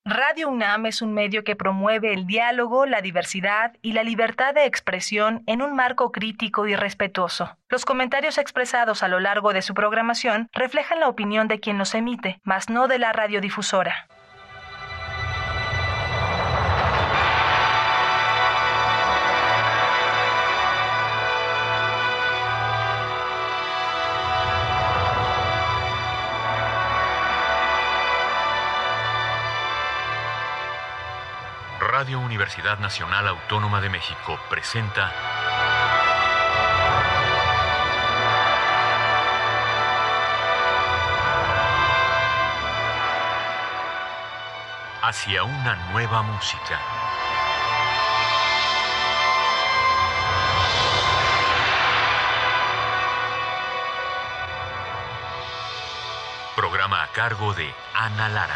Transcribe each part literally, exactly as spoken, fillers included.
Radio UNAM es un medio que promueve el diálogo, la diversidad y la libertad de expresión en un marco crítico y respetuoso. Los comentarios expresados a lo largo de su programación reflejan la opinión de quien los emite, mas no de la radiodifusora. Radio Universidad Nacional Autónoma de México presenta Hacia una nueva música. Programa a cargo de Ana Lara.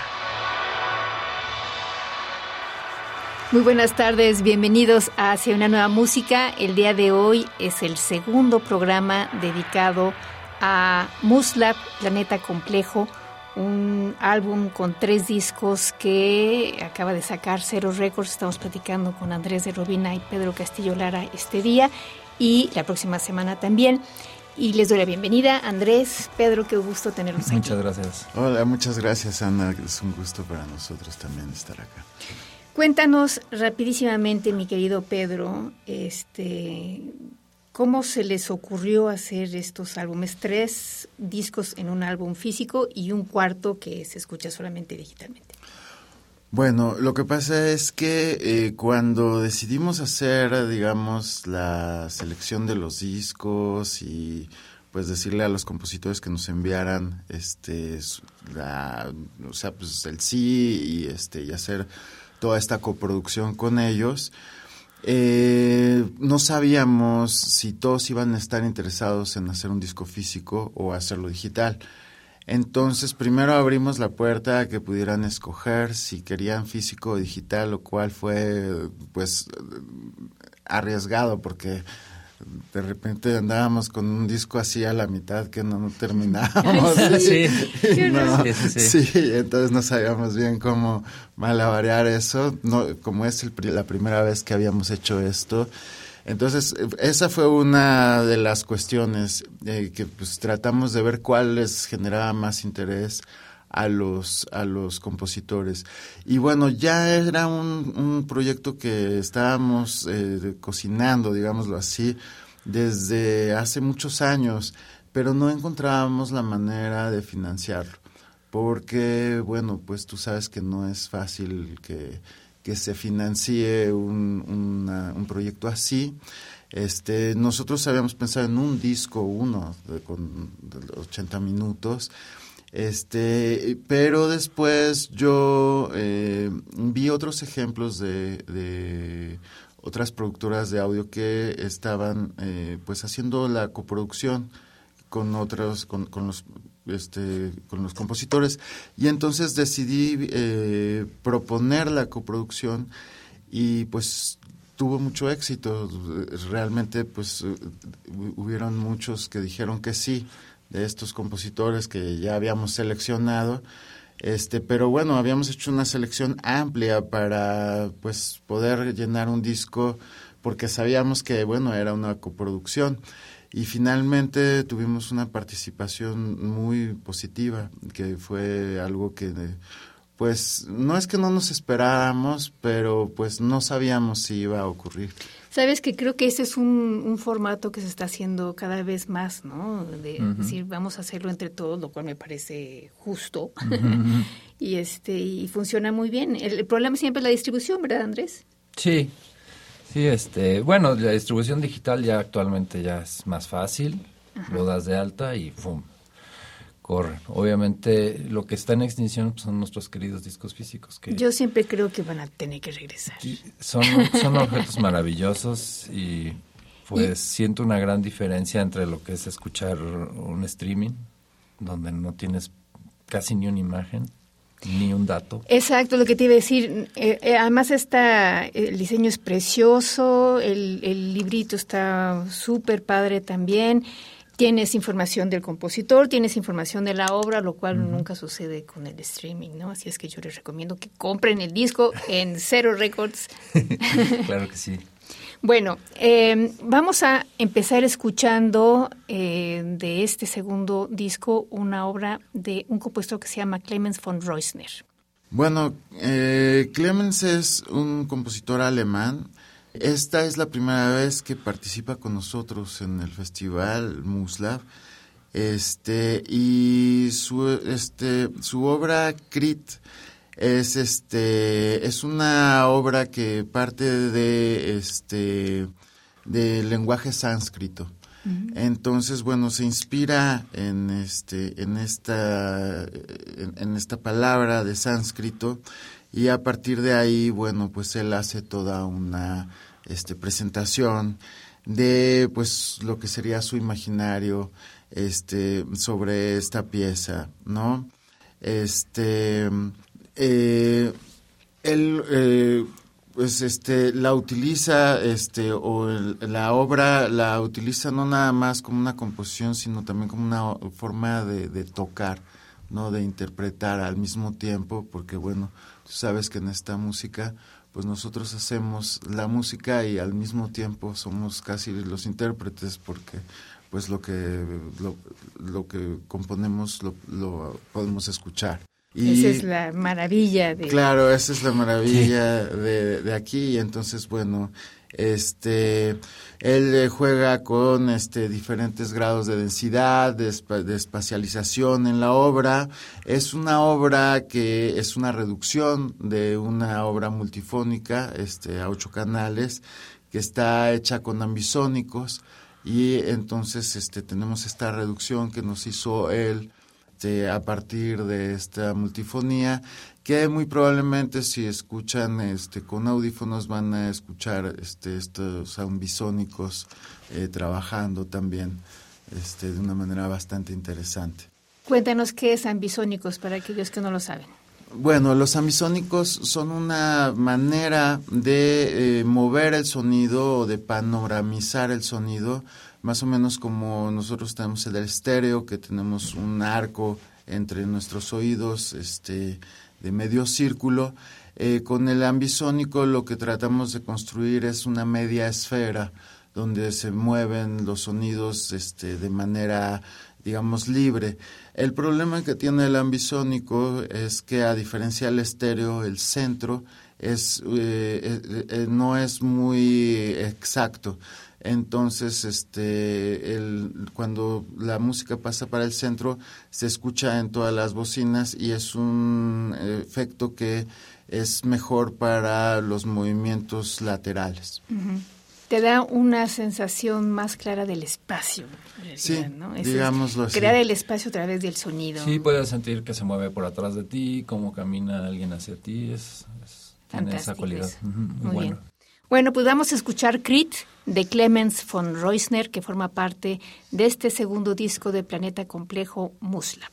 Muy buenas tardes, bienvenidos a Hacia una nueva música. El día de hoy es el segundo programa dedicado a Muslab, Planeta Complejo, un álbum con tres discos que acaba de sacar Cero Records. Estamos platicando con Andrés de Robina y Pedro Castillo Lara este día y la próxima semana también. Y les doy la bienvenida, Andrés, Pedro, qué gusto tenerlos aquí. Muchas gracias. Hola, muchas gracias, Ana. Es un gusto para nosotros también estar acá. Cuéntanos rapidísimamente, mi querido Pedro, este, ¿cómo se les ocurrió hacer estos álbumes? Tres discos en un álbum físico y un cuarto que se escucha solamente digitalmente. Bueno, lo que pasa es que eh, cuando decidimos hacer, digamos, la selección de los discos y pues decirle a los compositores que nos enviaran, este, la, o sea, pues el sí y este y hacer toda esta coproducción con ellos, eh, no sabíamos si todos iban a estar interesados en hacer un disco físico o hacerlo digital. Entonces, primero abrimos la puerta a que pudieran escoger si querían físico o digital, lo cual fue, pues, arriesgado porque de repente andábamos con un disco así a la mitad que no, no terminábamos. Sí. No, sí, sí, sí. sí, entonces no sabíamos bien cómo malabarear eso. No, como es el, la primera vez que habíamos hecho esto. Entonces, esa fue una de las cuestiones eh, que pues tratamos de ver cuál les generaba más interés a los a los compositores. Y bueno, ya era un, un proyecto que estábamos eh, cocinando, digámoslo así, desde hace muchos años, pero no encontrábamos la manera de financiarlo, porque, bueno, pues tú sabes que no es fácil que, que se financie un, una, un proyecto así. Este, nosotros habíamos pensado en un disco, uno, de, con de ochenta minutos, Este, pero después yo eh, vi otros ejemplos de, de otras productoras de audio que estaban eh, pues haciendo la coproducción con otros, con, con los este, con los compositores, y entonces decidí eh, proponer la coproducción y pues tuvo mucho éxito. Realmente pues hubieron muchos que dijeron que sí, de estos compositores que ya habíamos seleccionado, este, pero bueno, habíamos hecho una selección amplia para pues poder llenar un disco, porque sabíamos que bueno, era una coproducción, y finalmente tuvimos una participación muy positiva, que fue algo que pues no es que no nos esperábamos, pero pues no sabíamos si iba a ocurrir. Sabes que creo que ese es un, un formato que se está haciendo cada vez más, ¿no? De uh-huh. decir, vamos a hacerlo entre todos, lo cual me parece justo. Uh-huh. y este y funciona muy bien. El, el problema siempre es la distribución, ¿verdad, Andrés? Sí, sí, este, bueno, la distribución digital ya actualmente ya es más fácil, uh-huh. lo das de alta y ¡pum! Corren. Obviamente lo que está en extinción pues, son nuestros queridos discos físicos. Que yo siempre creo que van a tener que regresar. Son, son objetos maravillosos y pues ¿Y? siento una gran diferencia entre lo que es escuchar un streaming, donde no tienes casi ni una imagen, ni un dato. Exacto, lo que te iba a decir. Eh, eh, además está, el diseño es precioso, el, el librito está súper padre también. tienes información del compositor, tienes información de la obra, lo cual uh-huh. nunca sucede con el streaming, ¿no? Así es que yo les recomiendo que compren el disco en Cero Records. Claro que sí. Bueno, eh, vamos a empezar escuchando eh, de este segundo disco una obra de un compositor que se llama Clemens von Reusner. Bueno, eh, Clemens es un compositor alemán. Esta es la primera vez que participa con nosotros en el festival Muslab. Este, y su, este, su obra Crit es este es una obra que parte de este del lenguaje sánscrito. Uh-huh. Entonces, bueno, se inspira en este en esta en, en esta palabra de sánscrito, y a partir de ahí, bueno, pues él hace toda una este presentación de pues lo que sería su imaginario este sobre esta pieza, ¿no? Este Eh, él eh, pues este la utiliza este o el, la obra la utiliza no nada más como una composición, sino también como una forma de, de tocar, no de interpretar al mismo tiempo, porque bueno, tú sabes que en esta música pues nosotros hacemos la música y al mismo tiempo somos casi los intérpretes, porque pues lo que lo, lo que componemos lo, lo podemos escuchar. Y, esa es la maravilla de... Claro, esa es la maravilla sí. de, de aquí. Y entonces, bueno, este, él juega con este diferentes grados de densidad, de, de espacialización en la obra. Es una obra que es una reducción de una obra multifónica, este, a ocho canales, que está hecha con ambisónicos. Y entonces, este, tenemos esta reducción que nos hizo él a partir de esta multifonía, que muy probablemente si escuchan este con audífonos van a escuchar este estos ambisónicos eh, trabajando también este de una manera bastante interesante. Cuéntanos qué es ambisónicos para aquellos que no lo saben. Bueno, los ambisónicos son una manera de eh, mover el sonido o de panoramizar el sonido, más o menos como nosotros tenemos el estéreo, que tenemos un arco entre nuestros oídos este, de medio círculo. Eh, con el ambisónico lo que tratamos de construir es una media esfera donde se mueven los sonidos este, de manera, digamos, libre. El problema que tiene el ambisónico es que, a diferencia del estéreo, el centro es eh, eh, no es muy exacto. Entonces, este, el, cuando la música pasa para el centro, se escucha en todas las bocinas y es un efecto que es mejor para los movimientos laterales. Uh-huh. Te da una sensación más clara del espacio. Sí, ¿no? digámoslo así. Crear el espacio a través del sonido. Sí, puedes sentir que se mueve por atrás de ti, cómo camina alguien hacia ti, es, es tiene esa cualidad. Uh-huh, muy, muy bueno. Bien. Bueno, pues vamos a escuchar Crit de Clemens von Reusner, que forma parte de este segundo disco de Planeta Complejo, Muslab.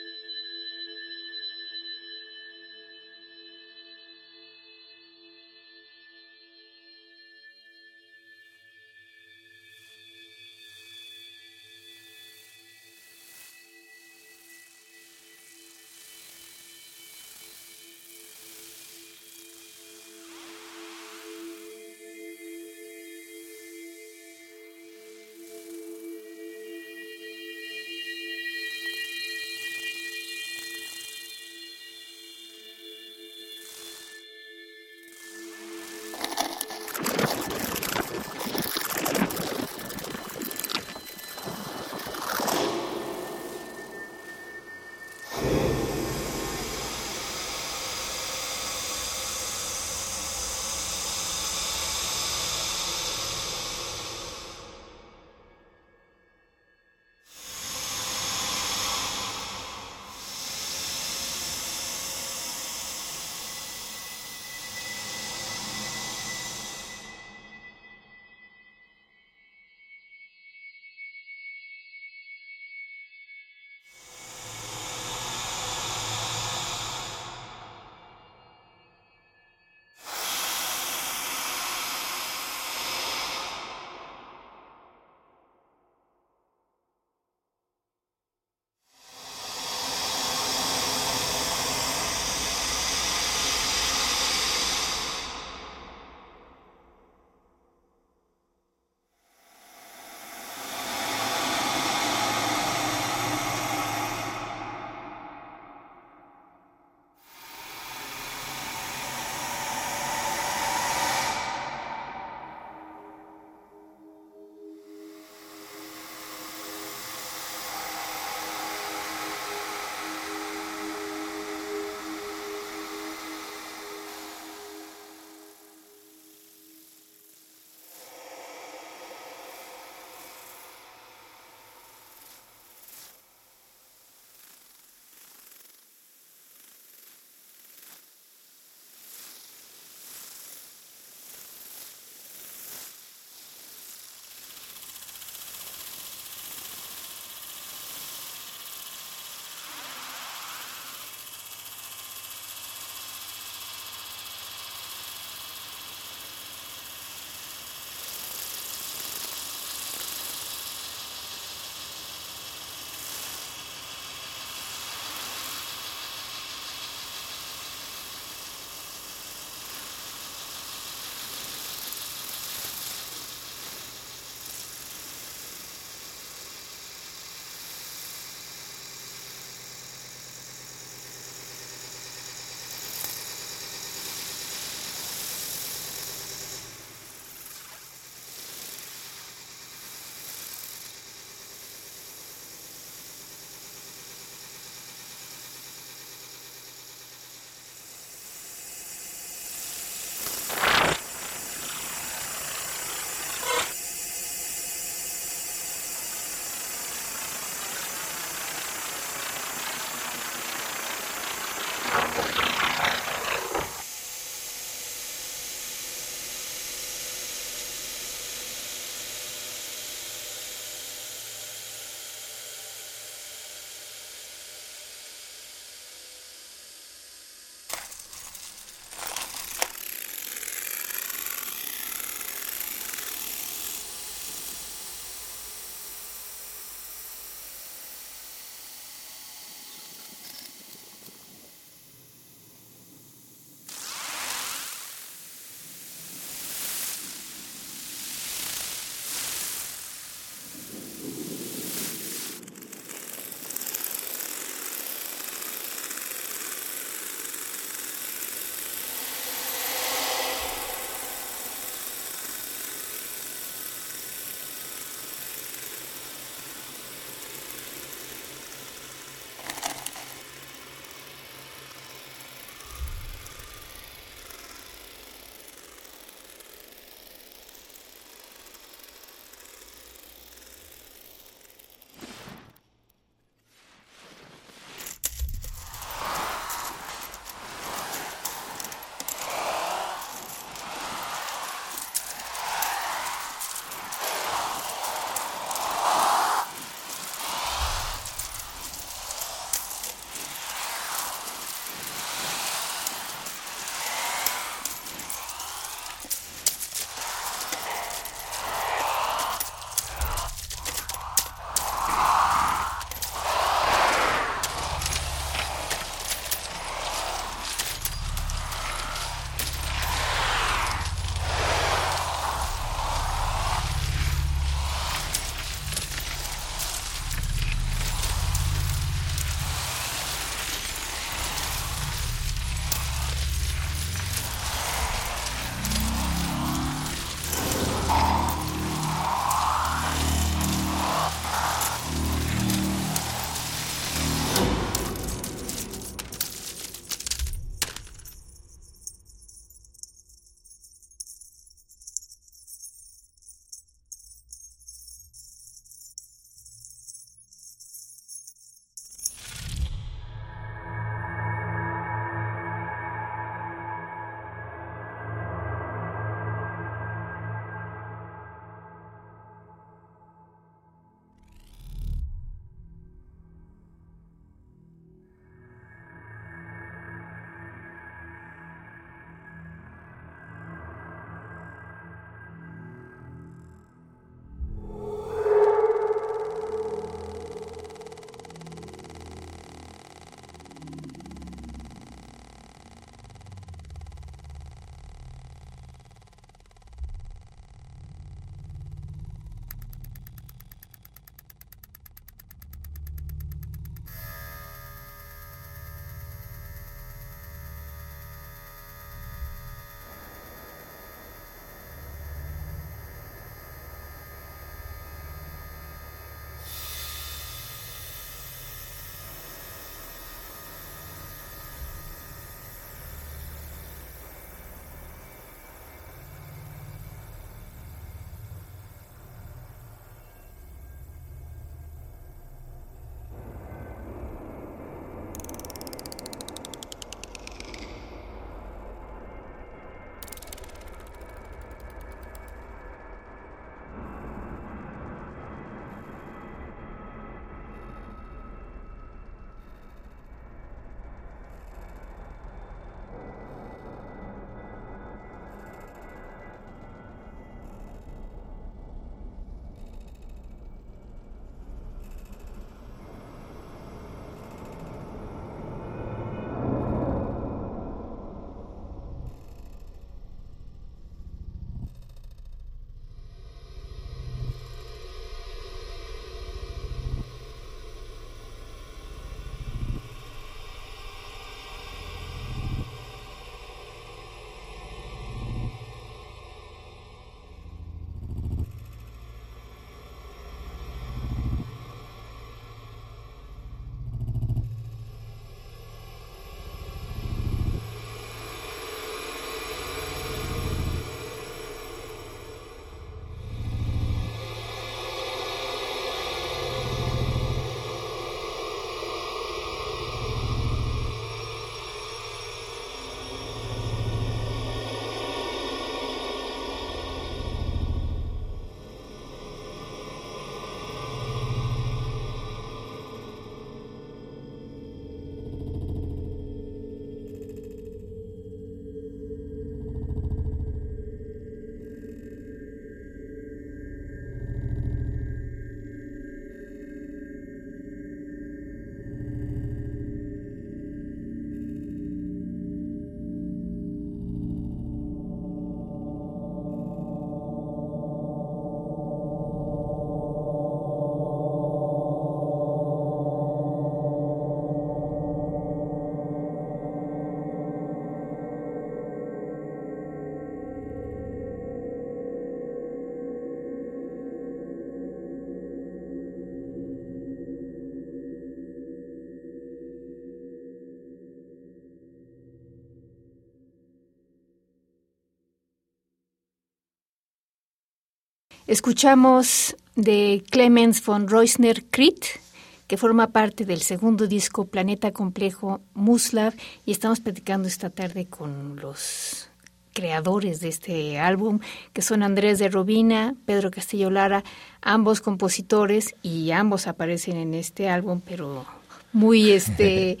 Escuchamos de Clemens von Reusner-Kritt, que forma parte del segundo disco Planeta Complejo Muslav, y estamos platicando esta tarde con los creadores de este álbum, que son Andrés de Robina, Pedro Castillo Lara, ambos compositores, y ambos aparecen en este álbum, pero muy este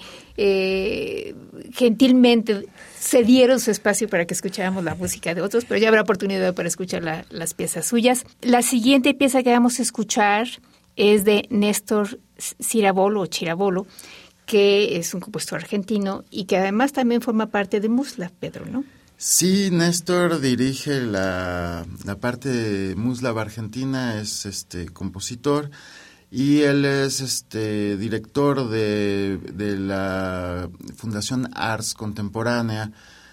eh, gentilmente cedieron su espacio para que escucháramos la música de otros, pero ya habrá oportunidad para escuchar la, las piezas suyas. La siguiente pieza que vamos a escuchar es de Néstor Cirabolo, o Chirabolo, que es un compositor argentino y que además también forma parte de Muslav, Pedro, ¿no? Sí, Néstor dirige la, la parte de Muslav Argentina, es este compositor, y él es este director de, de la Fundación Ars Contemporánea.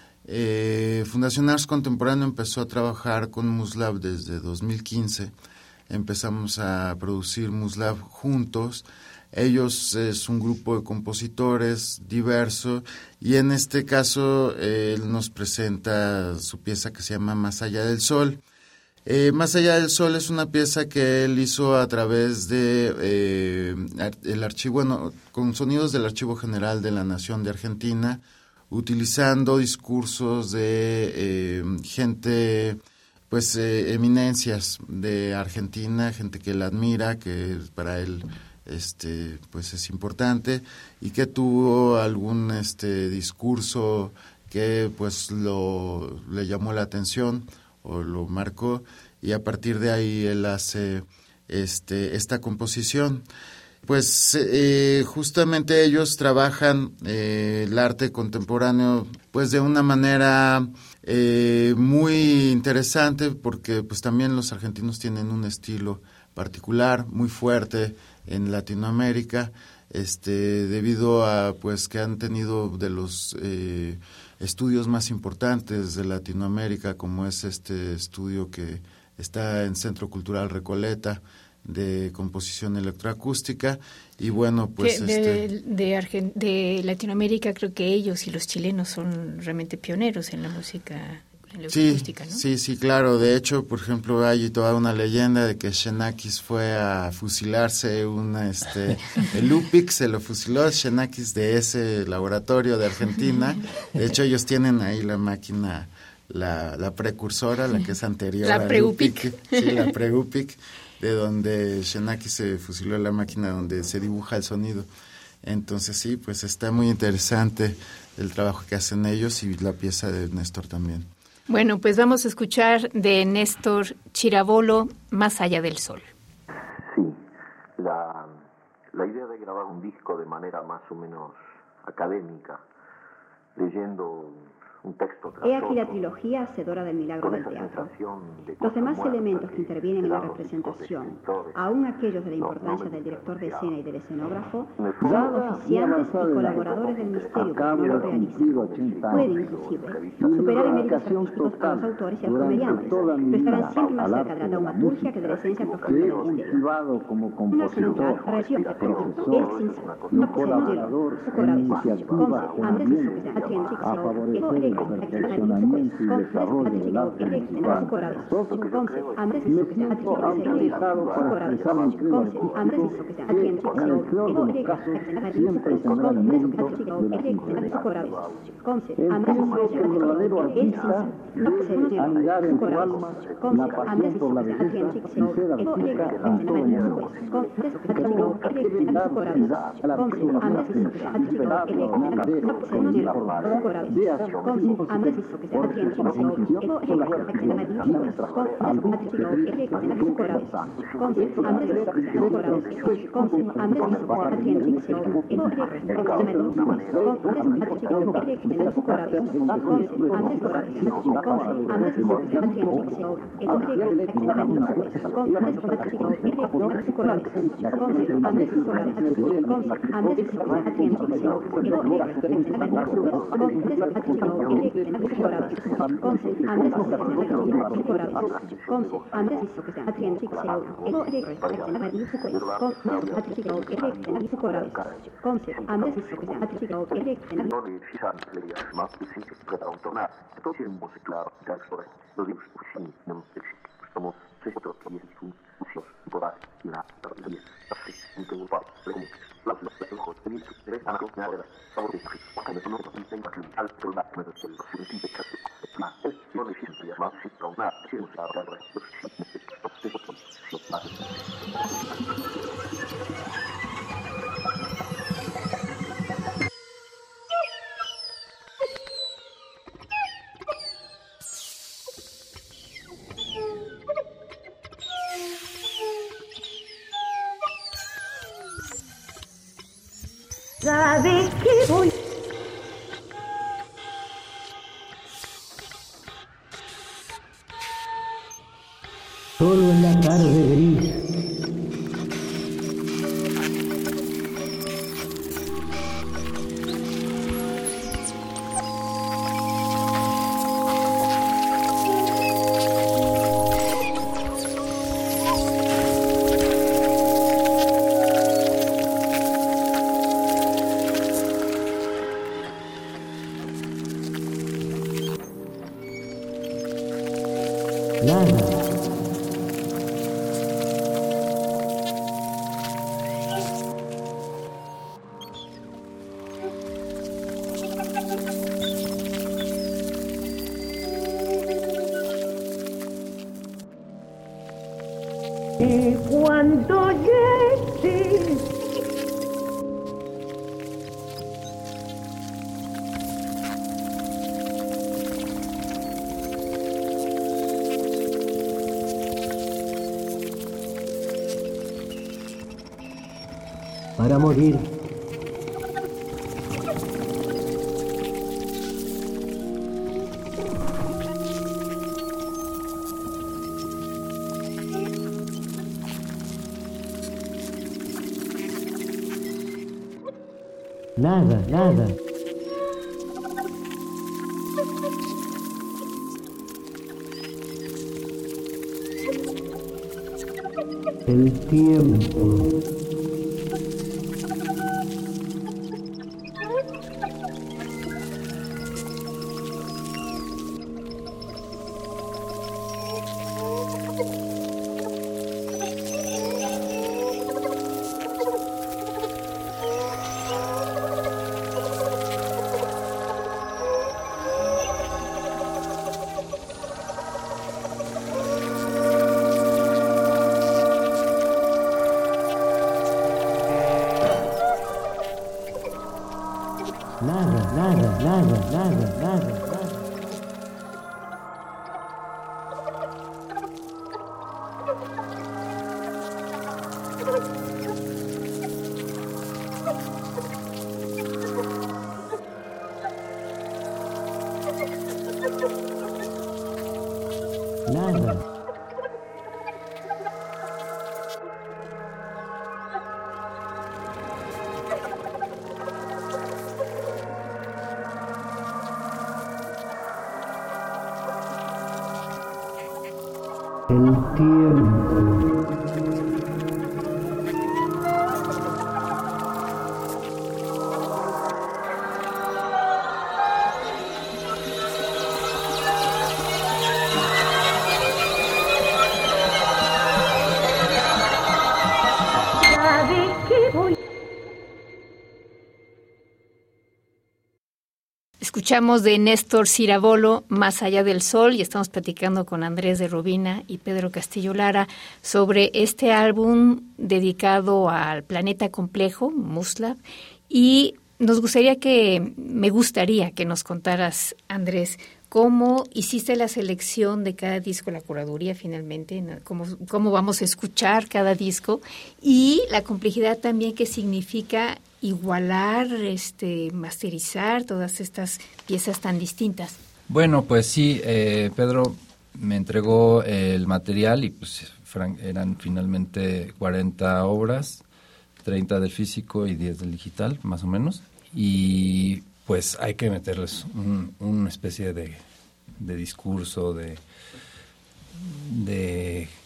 Eh, Fundación Ars Contemporánea empezó a trabajar con Muslav desde dos mil quince. Empezamos a producir Muslav juntos. Ellos es un grupo de compositores diverso, y en este caso eh, él nos presenta su pieza que se llama Más allá del sol. Eh, Más allá del sol es una pieza que él hizo a través de eh, el archivo, bueno, con sonidos del Archivo General de la Nación de Argentina, utilizando discursos de eh, gente, pues eh, eminencias de Argentina, gente que él admira, que para él este pues es importante, y que tuvo algún este discurso que pues lo le llamó la atención o lo marcó, y a partir de ahí él hace este esta composición. Pues eh, justamente ellos trabajan eh, el arte contemporáneo pues de una manera eh, muy interesante, porque pues también los argentinos tienen un estilo particular muy fuerte en Latinoamérica, este debido a pues que han tenido de los eh, estudios más importantes de Latinoamérica, como es este estudio que está en Centro Cultural Recoleta de composición electroacústica. Y bueno, pues de, este de, Argen- de Latinoamérica creo que ellos y los chilenos son realmente pioneros en la música electroacústica, sí, ¿no? Sí, sí, claro. De hecho, por ejemplo, hay toda una leyenda de que Xenakis fue a fusilarse una, este, el Lupix se lo fusiló Xenakis de ese laboratorio de Argentina. De hecho, ellos tienen ahí la máquina, la, la precursora, la que es anterior la a Preupic. Lupix, sí, la Preupic, de donde Xenakis se fusiló la máquina donde se dibuja el sonido. Entonces sí, pues está muy interesante el trabajo que hacen ellos, y la pieza de Néstor también. Bueno, pues vamos a escuchar de Néstor Chirabolo, Más allá del sol. Sí, la, la idea de grabar un disco de manera más o menos académica, leyendo un texto tras He aquí la otro, trilogía hacedora del milagro con del esa teatro. sensación de Los cosa demás muerta elementos que intervienen en la dan los discos de representación, escritores. aun aquellos de la No, importancia no me del director de gusta escena y del escenógrafo, En el son fondo, oficiantes y colaboradores del misterio que no lo realizan. Pueden, inclusive, superar en méritos artísticos a los autores y a los comediantes, pero estarán siempre más cerca de la dramaturgia que de la esencia profunda del misterio. Una singular relación es sincero, no colaborador, socorro, Andrés Jesús, Adrián Chixo, Evo Electo, Perfeccionamiento y desarrollo del arte musical. Entonces, Andrés Jesús, Adrián Chixo, Andrés Jesús, Adrián Chixo, Evo Electo, siempre tendrá el mérito de la sinceridad. Andrés Jesús, el verdadero artista debe anidar en su alma la pasión por la belleza y ser artista en todo momento. Queremos querer dar vida a la persona que liberarla de con información de acción porque la intención son las acciones nuestras, algo que debe ser importante. Esto es debe ser como para el somos seis otros que vienen sus museos y por ahí y una tarde así un tengo para preguntas las las las ojos de mi interés a la cosa de favor de aquí cuando no lo tengo aquí al trono me lo siento sin ti casi la es no le siento ya más si no nada si no sabe el resto de eso ¿Sabes qué voy? Solo en la tarde gris. Nada. Y cuando llegue para morir. Nada, nada. El tiempo. Nada, nada, nada, nada, nada, nada. Nada. El tiempo. ¿sabes qué voy? Escuchamos de Néstor Cirabolo, Más allá del sol, y estamos platicando con Andrés de Robina y Pedro Castillo Lara sobre este álbum dedicado al planeta complejo, Muslab, y nos gustaría que, me gustaría que nos contaras, Andrés, cómo hiciste la selección de cada disco, la curaduría finalmente, ¿no? cómo, cómo vamos a escuchar cada disco, y la complejidad también que significa igualar, este, masterizar todas estas piezas tan distintas. Bueno, pues sí, eh, Pedro me entregó el material y pues fran- eran finalmente cuarenta obras, treinta del físico y diez del digital, más o menos. Y pues hay que meterles un, una especie de, de discurso, de, de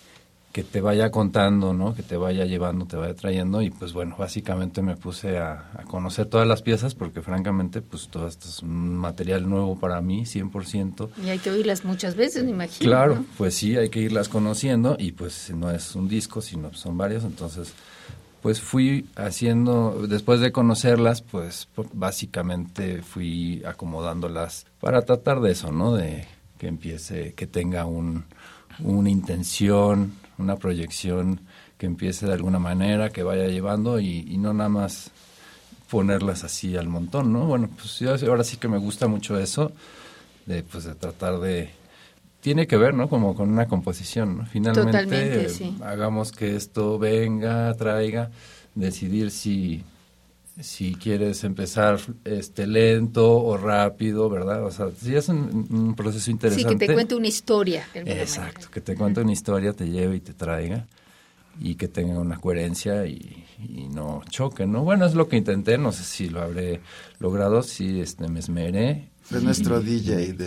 que te vaya contando, ¿no? Que te vaya llevando, te vaya trayendo, y pues bueno, básicamente me puse a, a conocer todas las piezas, porque francamente pues todo esto es un material nuevo para mí, cien por ciento. Y hay que oírlas muchas veces, me imagino. Claro, ¿no? Pues sí, hay que irlas conociendo, y pues no es un disco, sino son varios, entonces pues fui haciendo, después de conocerlas, pues básicamente fui acomodándolas para tratar de eso, ¿no? De que empiece, que tenga un, una intención, una proyección, que empiece de alguna manera, que vaya llevando, y, y no nada más ponerlas así al montón, ¿no? Bueno, pues yo ahora sí que me gusta mucho eso, de pues de tratar de... Tiene que ver, ¿no? Como con una composición, ¿no? Finalmente, Totalmente, sí. Hagamos que esto venga, traiga, decidir si, si quieres empezar este lento o rápido, ¿verdad? O sea, si es un, un proceso interesante. Sí, que te cuente una historia. De alguna Exacto, manera. que te cuente una historia, te lleve y te traiga, y que tenga una coherencia y, y no choque, ¿no? Bueno, es lo que intenté, no sé si lo habré logrado, sí, este, me esmeré. Fue y, nuestro D J. De...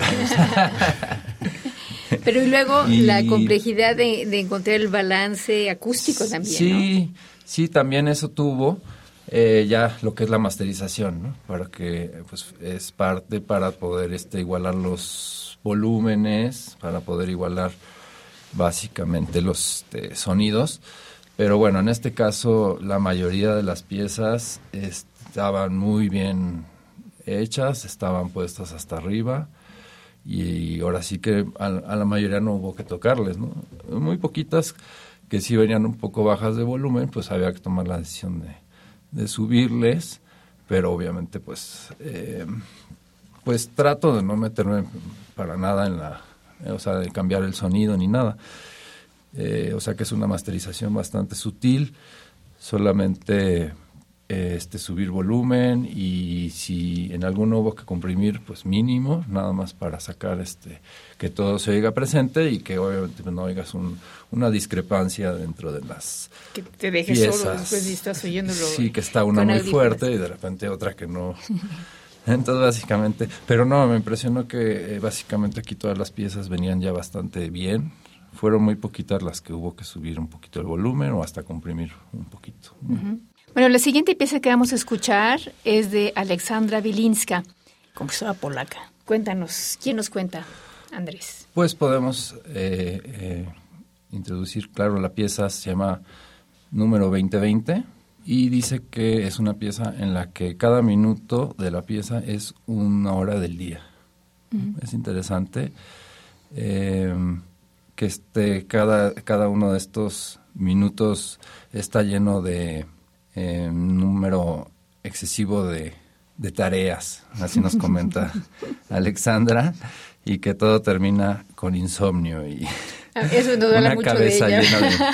Pero y luego y, la complejidad de, de encontrar el balance acústico también, sí, ¿no? Sí, también eso tuvo eh, ya lo que es la masterización, ¿no? Para que, pues, es parte para poder este igualar los volúmenes, para poder igualar básicamente los este, sonidos. Pero bueno, en este caso la mayoría de las piezas estaban muy bien hechas, estaban puestas hasta arriba, y ahora sí que a, a la mayoría no hubo que tocarles, ¿no? Muy poquitas que sí venían un poco bajas de volumen, pues había que tomar la decisión de, de subirles, pero obviamente pues eh, pues trato de no meterme para nada en la, o sea, de cambiar el sonido ni nada. Eh, o sea que es una masterización bastante sutil, solamente eh, este subir volumen, y si en alguno hubo que comprimir, pues mínimo, nada más para sacar este que todo se oiga presente, y que obviamente no oigas un, una discrepancia dentro de las que te dejes piezas. Solo después y estás oyéndolo. Sí, que está una muy fuerte y de repente otra que no. Entonces básicamente, pero no, me impresionó que eh, básicamente aquí todas las piezas venían ya bastante bien. Fueron muy poquitas las que hubo que subir un poquito el volumen o hasta comprimir un poquito. Uh-huh. Bueno, la siguiente pieza que vamos a escuchar es de Aleksandra Bilinska, compositora polaca. Cuéntanos, ¿quién nos cuenta, Andrés? Pues podemos eh, eh, introducir, claro, la pieza se llama número veinte veinte, y dice que es una pieza en la que cada minuto de la pieza es una hora del día. Uh-huh. Es interesante. Eh, que este, cada, cada uno de estos minutos está lleno de eh, número excesivo de, de tareas, así nos comenta Aleksandra, y que todo termina con insomnio y eso nos habla una mucho cabeza de ella. llena de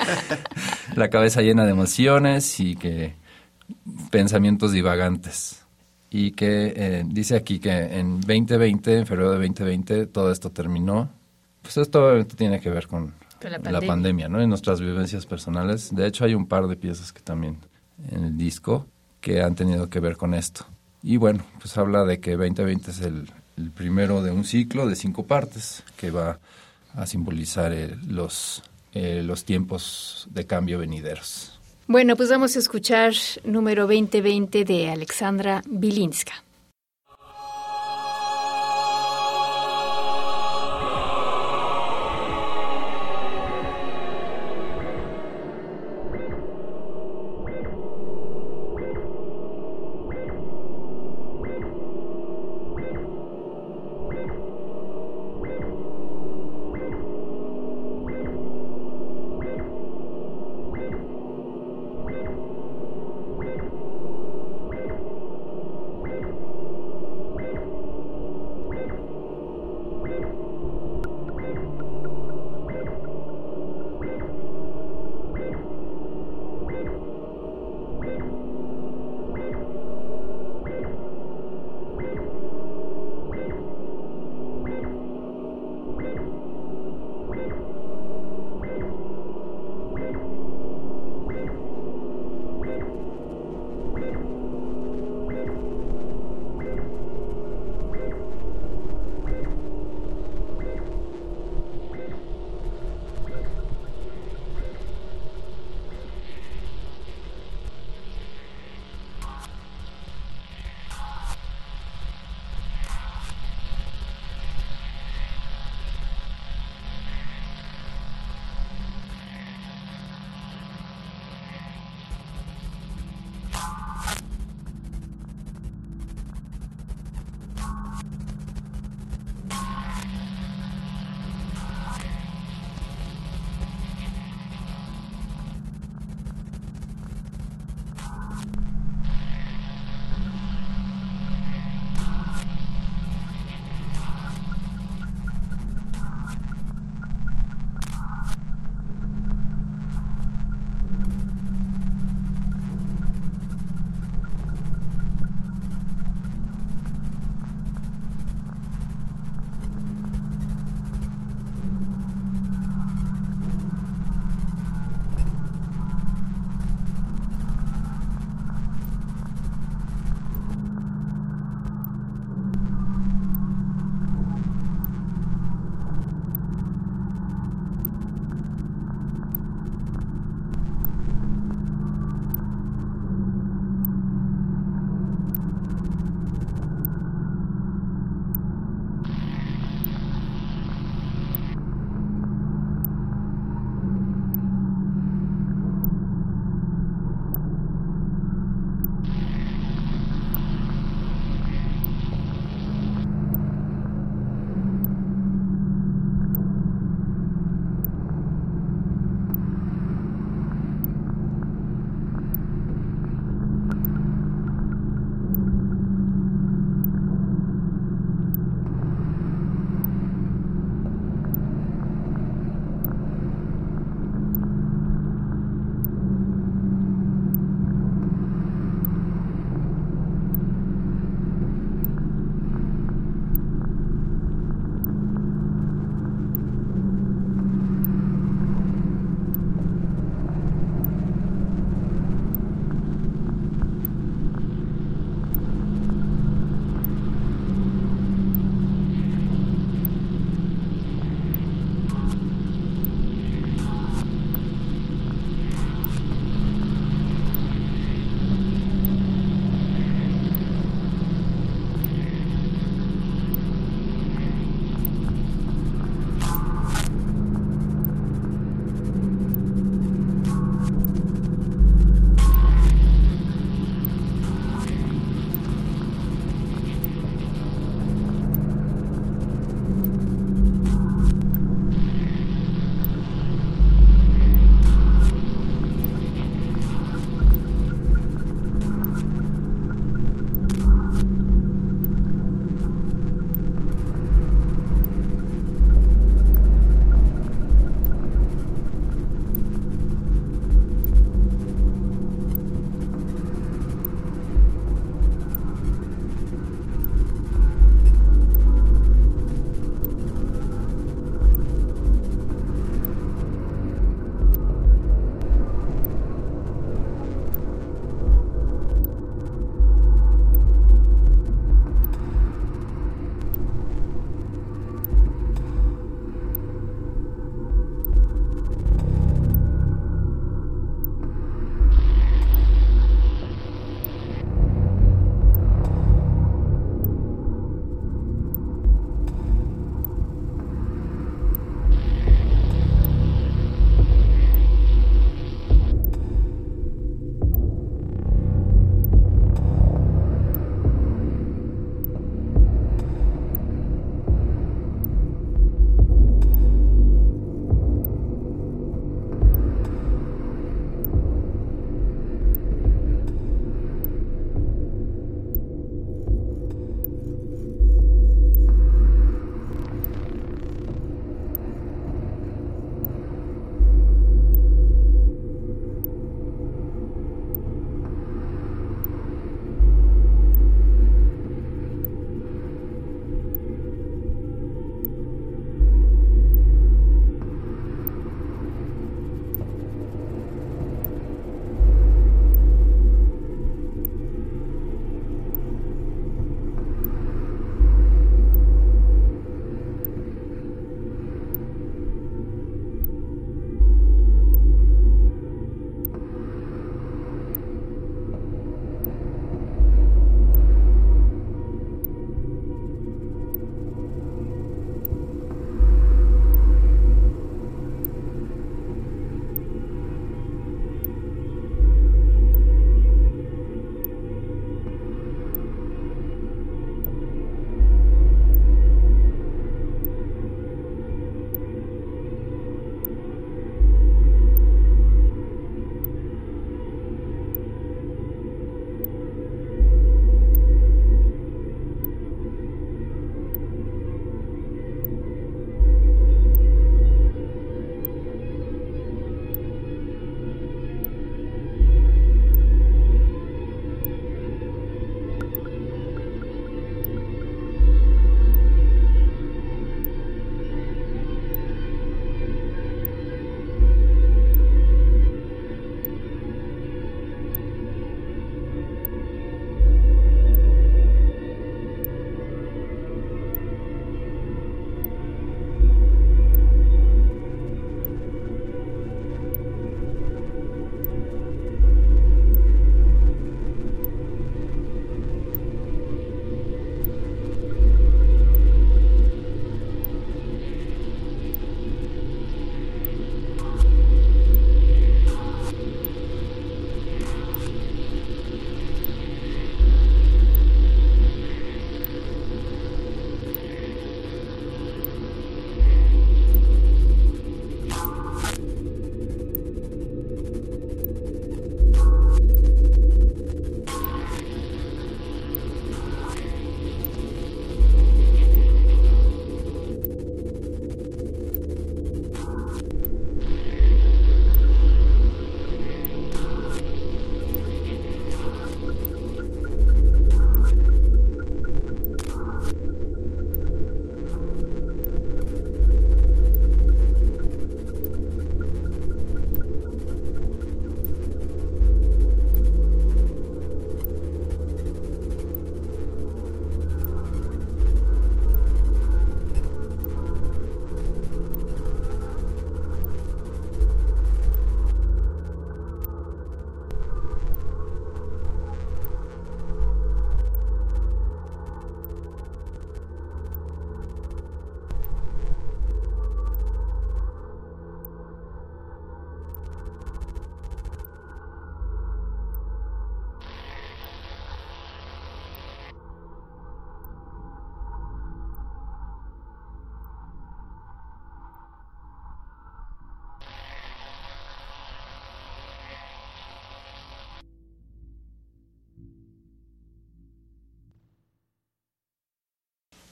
la cabeza llena de emociones y que pensamientos divagantes. Y que eh, dice aquí que en veinte veinte, en febrero de veinte veinte, todo esto terminó. Pues esto obviamente tiene que ver con, con la, pandemia. la pandemia, ¿no? En nuestras vivencias personales. De hecho, hay un par de piezas que también en el disco que han tenido que ver con esto. Y bueno, pues habla de que veinte veinte es el, el primero de un ciclo de cinco partes que va a simbolizar eh, los, eh, los tiempos de cambio venideros. Bueno, pues vamos a escuchar número veinte veinte de Aleksandra Bilinska.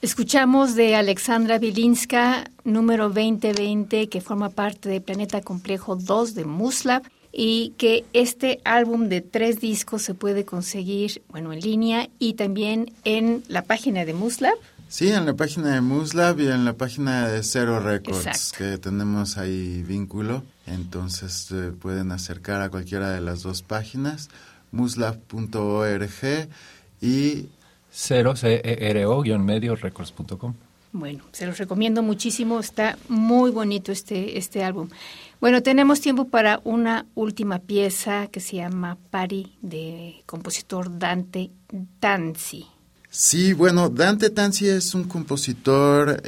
Escuchamos de Alexandra Vilinska, número veinte veinte, que forma parte de Planeta Complejo dos de Muslab, y que este álbum de tres discos se puede conseguir, bueno, en línea y también en la página de Muslab. Sí, en la página de Muslab y en la página de Zero Records, Exacto, que tenemos ahí vínculo. Entonces se pueden acercar a cualquiera de las dos páginas, muslab punto org y Cero, C E R O, guión medio, records punto com. Bueno, se los recomiendo muchísimo, está muy bonito este, este álbum. Bueno, tenemos tiempo para una última pieza que se llama Pari, de compositor Dante Tanzi. Sí, bueno, Dante Tanzi es un compositor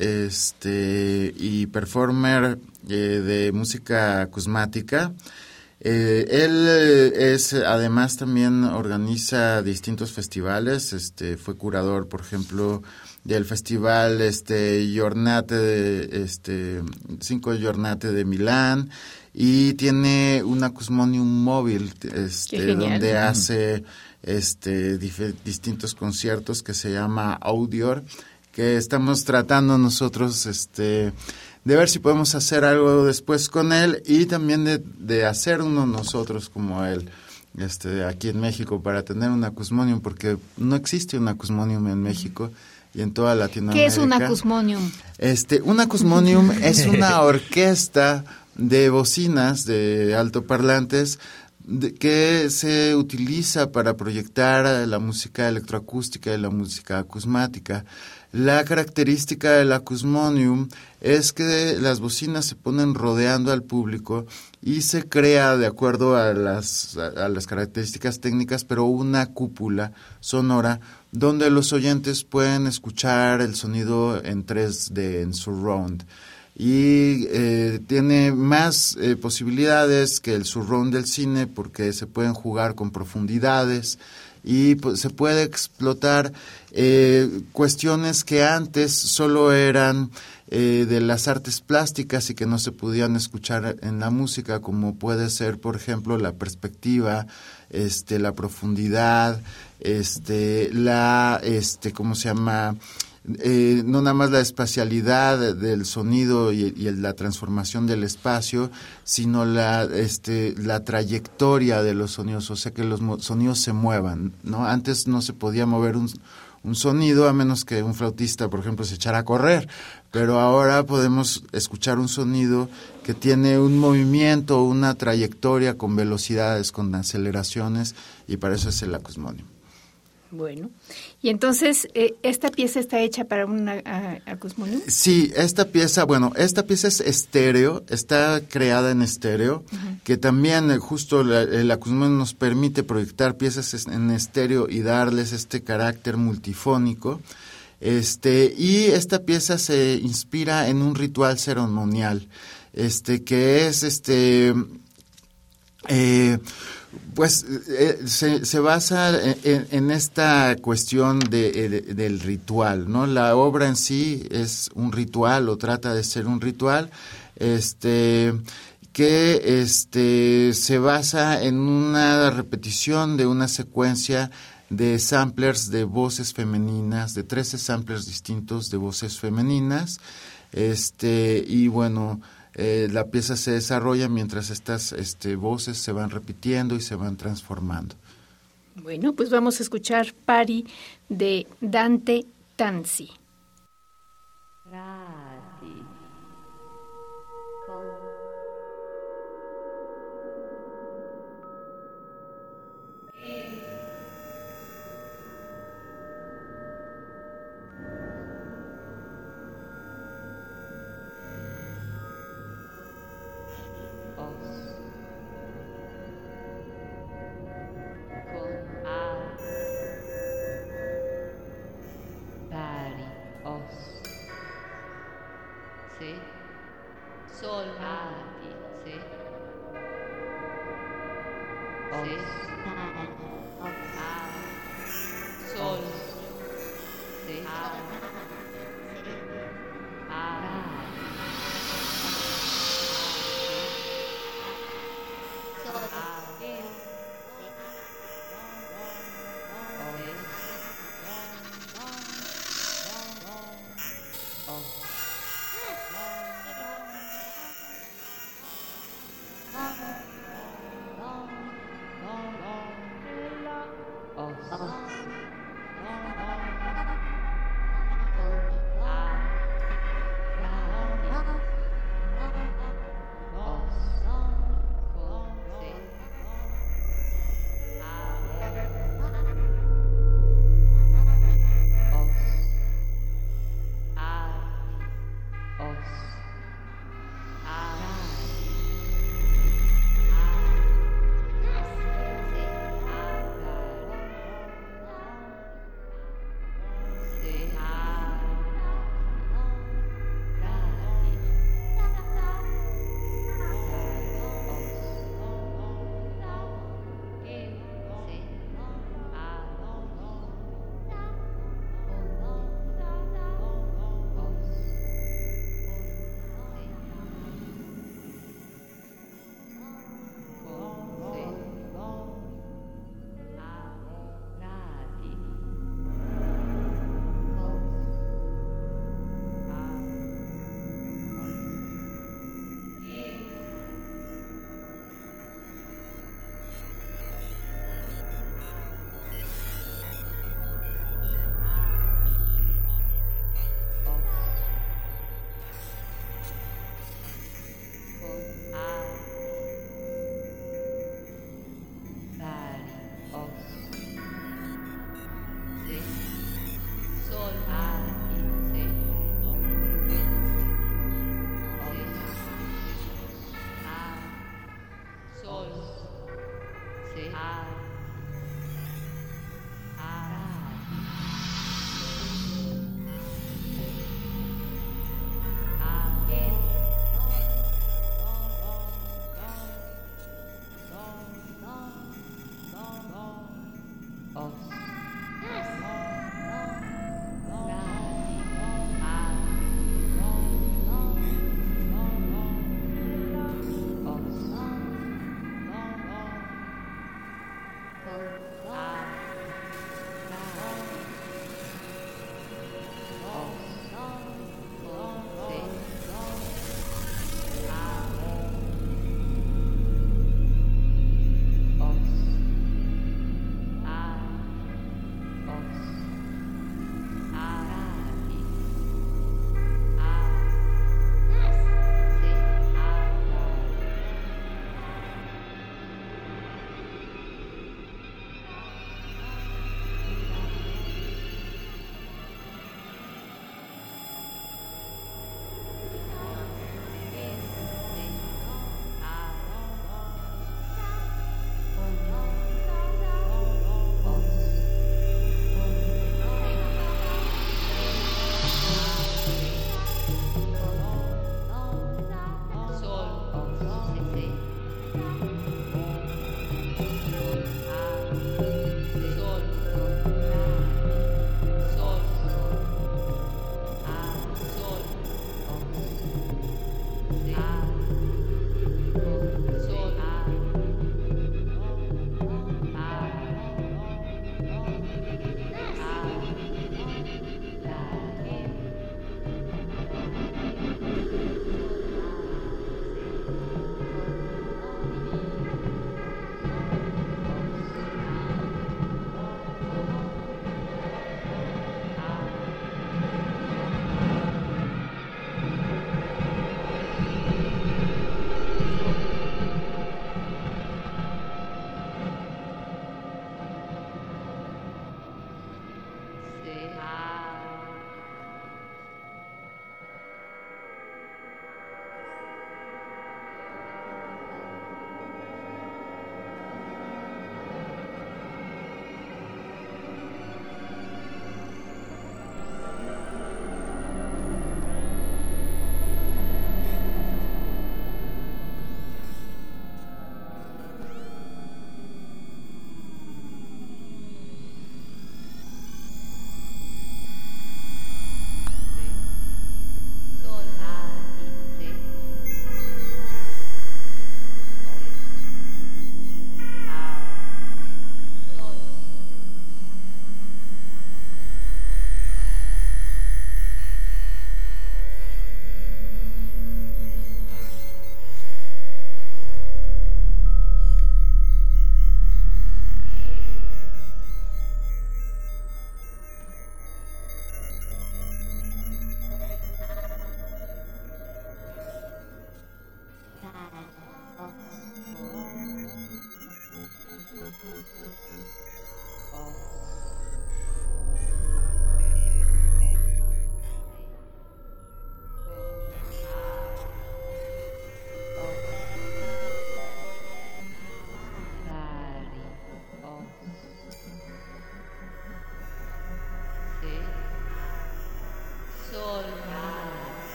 este y performer eh, de música acusmática. Eh, él es, además, también organiza distintos festivales. Este, fue curador, por ejemplo, del festival este Giornate de, este Cinco Giornate de Milán, y tiene un acusmonium móvil este donde hace este dif- distintos conciertos que se llama Audior, que estamos tratando nosotros este de ver si podemos hacer algo después con él, y también de, de hacer uno nosotros como él, este aquí en México, para tener un acusmonium, porque no existe un acusmonium en México y en toda Latinoamérica. ¿Qué es un acusmonium? Este, un acusmonium es una orquesta de bocinas, de altoparlantes, de, que se utiliza para proyectar la música electroacústica y la música acusmática. La característica del acusmonium es que las bocinas se ponen rodeando al público y se crea, de acuerdo a las, a, a las características técnicas, pero una cúpula sonora donde los oyentes pueden escuchar el sonido en tres D, en surround. Y eh, tiene más eh, posibilidades que el surround del cine, porque se pueden jugar con profundidades y pues, se puede explotar eh, cuestiones que antes solo eran eh, de las artes plásticas y que no se podían escuchar en la música, como puede ser, por ejemplo, la perspectiva, este, la profundidad, este, la, este, ¿cómo se llama? Eh, no nada más la espacialidad del sonido y, y la transformación del espacio, sino la este la trayectoria de los sonidos, o sea, que los mo- sonidos se muevan, ¿no? Antes no se podía mover un, un sonido a menos que un flautista, por ejemplo, se echara a correr, pero ahora podemos escuchar un sonido que tiene un movimiento, una trayectoria con velocidades, con aceleraciones, y para eso es el acusmonium. Bueno, y entonces, eh, ¿esta pieza está hecha para un acusmonium? Sí, esta pieza, bueno, esta pieza es estéreo, está creada en estéreo, uh-huh. que también eh, justo la, el acusmonium nos permite proyectar piezas en estéreo y darles este carácter multifónico. Este, y esta pieza se inspira en un ritual ceremonial, este, que es este eh, Pues eh, se, se basa en, en esta cuestión de, de, del ritual, ¿no? La obra en sí es un ritual, o trata de ser un ritual, este, que este, se basa en una repetición de una secuencia de samplers de voces femeninas, de trece samplers distintos de voces femeninas, este, y bueno, Eh, la pieza se desarrolla mientras estas este, voces se van repitiendo y se van transformando. Bueno, pues vamos a escuchar Pari de Dante Tanzi. Rati. Sol, Ati, sí. Sí. Ah. Sol. Sí. Ah. Ah. Sol. Ah.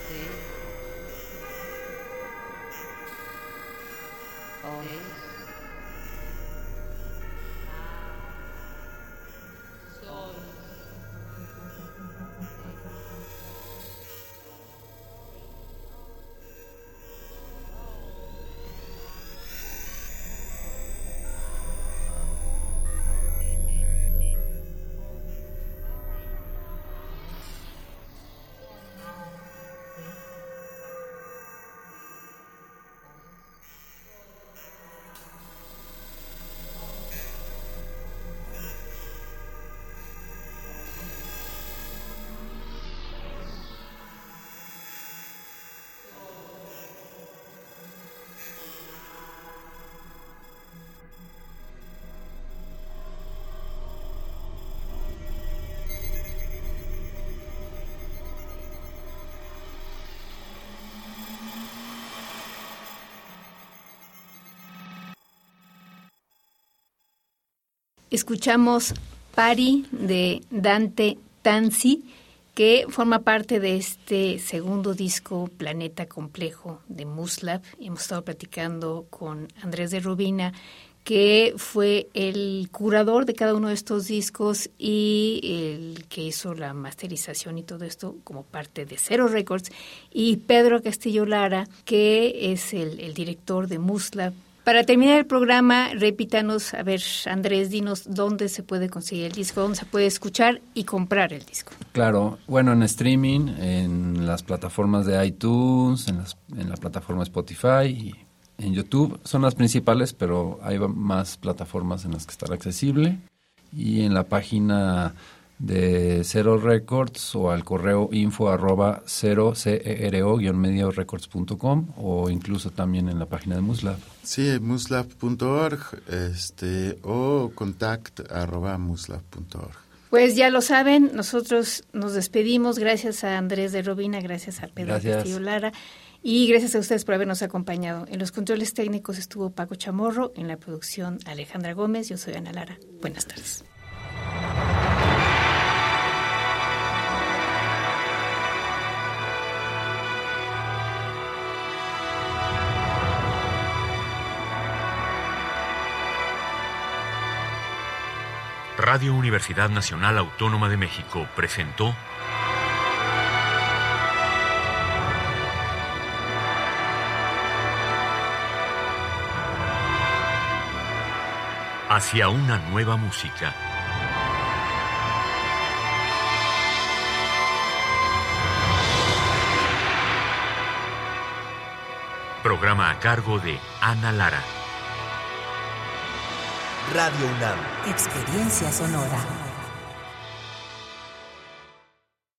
Escuchamos Pari de Dante Tanzi, que forma parte de este segundo disco, Planeta Complejo, de Muslab. Hemos estado platicando con Andrés de Rubina, que fue el curador de cada uno de estos discos y el que hizo la masterización y todo esto como parte de Zero Records, y Pedro Castillo Lara, que es el, el director de Muslab. Para terminar el programa, repítanos, a ver, Andrés, dinos dónde se puede conseguir el disco, dónde se puede escuchar y comprar el disco. Claro, bueno, en streaming, en las plataformas de iTunes, en, las, en la plataforma Spotify y en YouTube. Son las principales, pero hay más plataformas en las que estará accesible. Y en la página de Zero Records o al correo info arroba cero cero guion medio records punto com, o incluso también en la página de Muslab. Sí, muslab punto org este, o contact arroba muslab punto org. Pues ya lo saben, nosotros nos despedimos. Gracias a Andrés de Rubina, gracias a Pedro Gracias. Castillo Lara y gracias a ustedes por habernos acompañado. En los controles técnicos estuvo Paco Chamorro, en la producción Alejandra Gómez. Yo soy Ana Lara. Buenas tardes. Radio Universidad Nacional Autónoma de México presentó Hacia una nueva música. Programa a cargo de Ana Lara. Radio UNAM. Experiencia sonora.